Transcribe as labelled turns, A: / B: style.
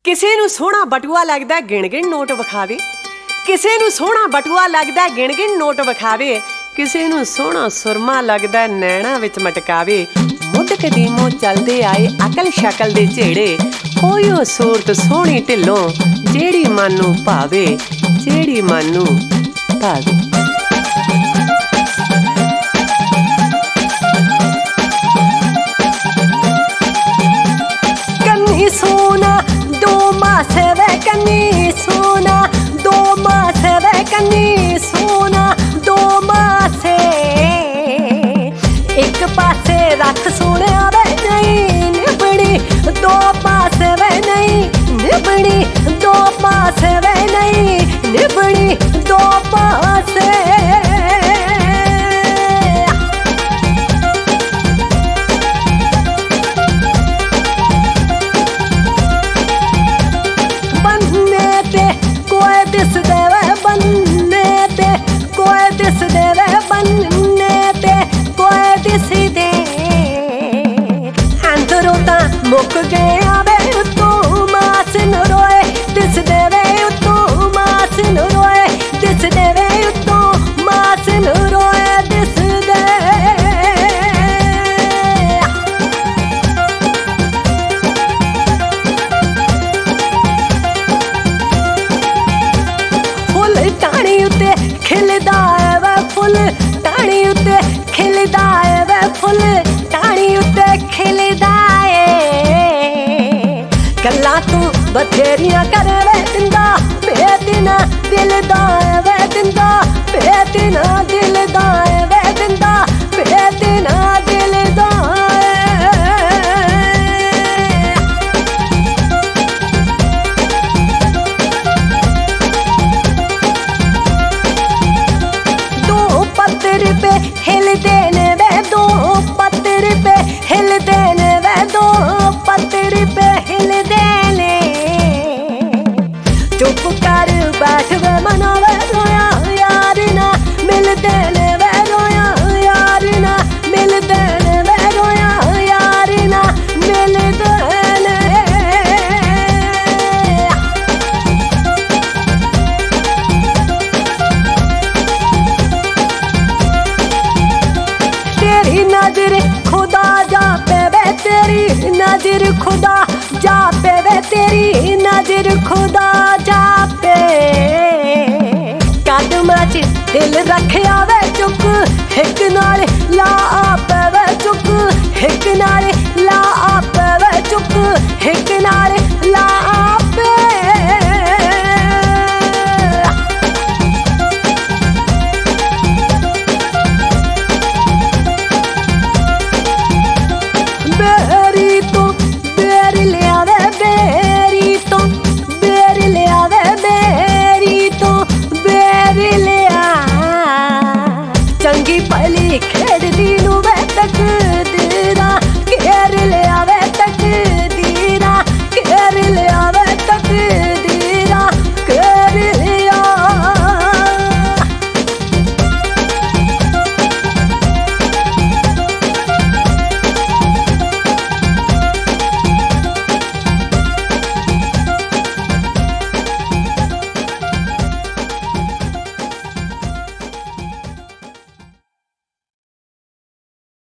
A: ਕਿਸੇ ਨੂੰ ਸੋਹਣਾ ਬਟੂਆ ਲੱਗਦਾ ਗਿਣ ਗਿਣ ਨੋਟ ਵਿਖਾਵੇ, ਕਿਸੇ ਨੂੰ ਸੋਹਣਾ ਬਟੂਆ ਲੱਗਦਾ ਗਿਣ ਗਿਣ ਨੋਟ ਵਿਖਾਵੇ, ਕਿਸੇ ਨੂੰ ਸੋਹਣਾ ਸੁਰਮਾ ਲੱਗਦਾ ਨੈਣਾ ਵਿੱਚ ਮਟਕਾਵੇ। ਮੁੱਢ ਕਦੀਮੋਂ ਚੱਲਦੇ ਆਏ ਅਕਲ ਸ਼ਕਲ ਦੇ ਝੇੜੇ, ਕੋਈ ਉਹ ਸੂਰਤ ਸੋਹਣੀ ਢਿੱਲੋਂ ਜਿਹੜੀ ਮਨ ਨੂੰ ਭਾਵੇ, ਜਿਹੜੀ ਮਨ ਨੂੰ ਭਾਵੇ। कन्नी सोना दो मासे वे कन्नी सोना दो मासे वे कन्नी सोना दो मासे, एक पासे रख सोने वे नहीं निबड़ी, दो पासे वे नहीं निबड़ी, दो पासे वे नहीं निबड़ी, दो पासे। मुक गया वे तू मास न रोए, दिस देवे तू मास न रोए, दिस देवे तू मास न रोए, दिस दे। फुल टाणी उत्ते खिलदा है वे फुल टाणी उत्ते खिलदा है वे फुल टाणी उत्ते खिलदा है। गल्ला तू बथेरियां करे वे दिंदा बेदिना दिलदा वे दिंदा बेदिना दिलदा वे दिंदा बेदिना दिलदा। दो पत्थर पे हिल देने वे, दो पत्थर पे हिल देने वे, दो पत्थर पे हिल देने। चुप कर बैठ वे मना वे रोया यार ना मिल देने वे, रोया यार ना मिल देने वे, रोया यार ना मिल देने। तेरी नजर खुदा जा पे वे, तेरी नजर खुदा जा पे वे, तेरी नजर खुदा जा पे। कदमां च दिल रखिया वे